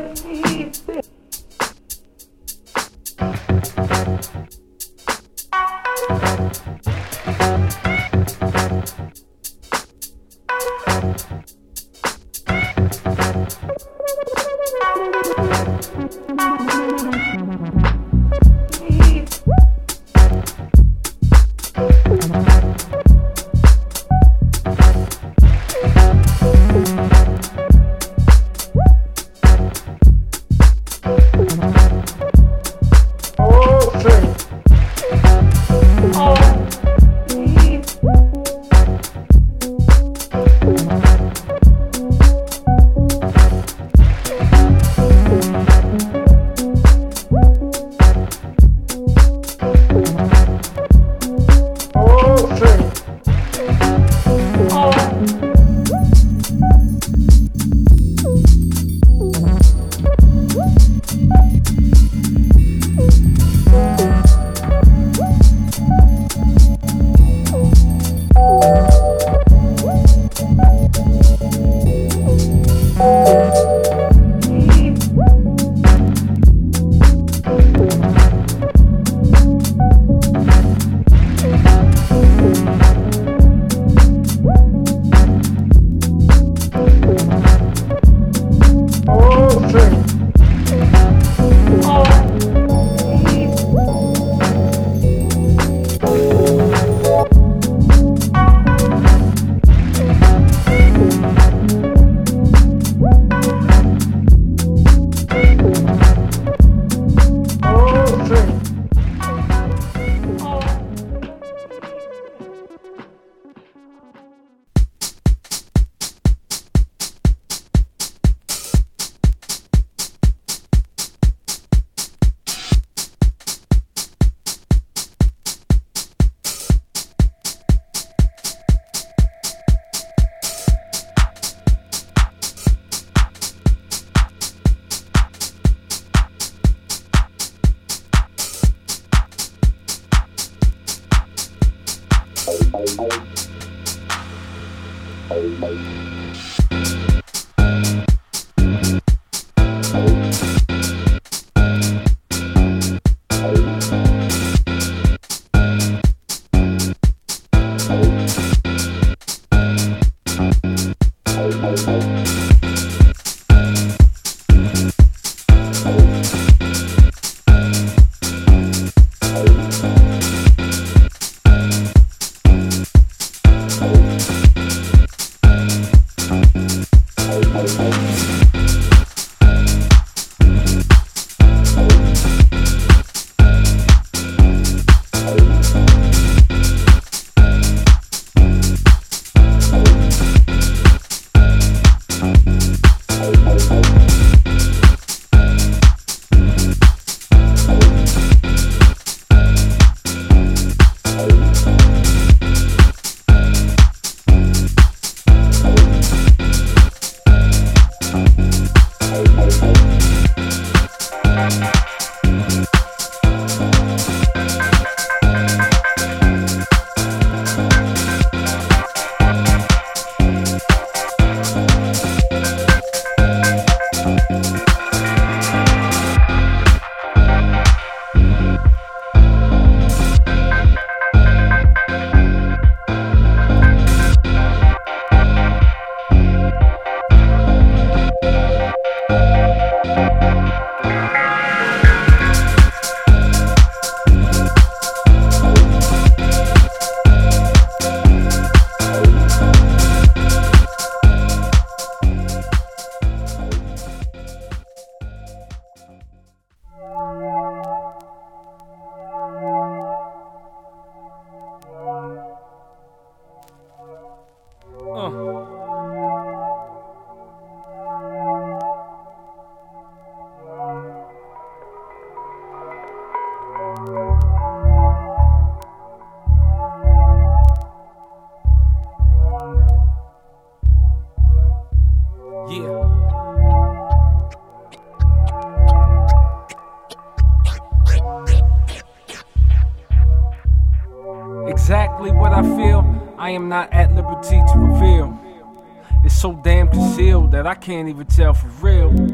Exactly what I feel, I am not at liberty to reveal. It's so damn concealed that I can't even tell for real.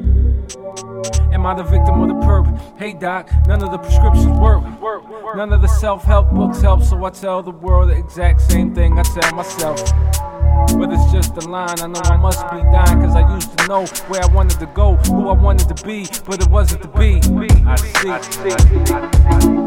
Am I the victim or the perp? Hey doc, none of the prescriptions work. None of the self-help books help, so I tell the world the exact same thing I tell myself. But it's just a line, I know I must be dying, cause I used to know where I wanted to go, who I wanted to be, but it wasn't to be. I see.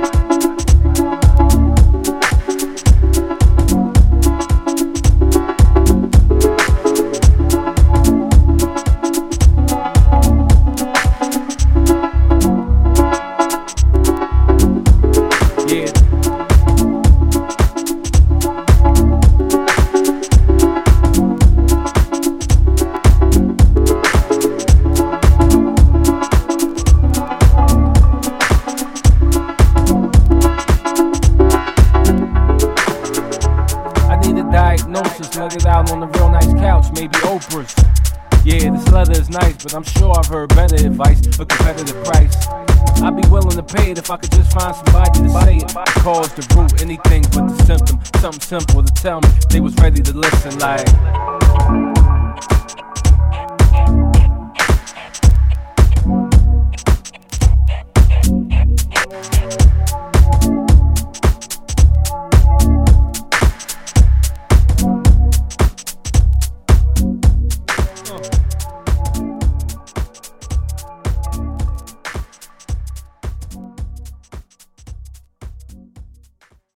Diagnosis, let it out on a real nice couch, maybe Oprah's. Yeah, this leather is nice, but I'm sure I've heard better advice, a competitive price. I'd be willing to pay it if I could just find somebody to say it. The cause, the root, anything but the symptom. Something simple to tell me they was ready to listen like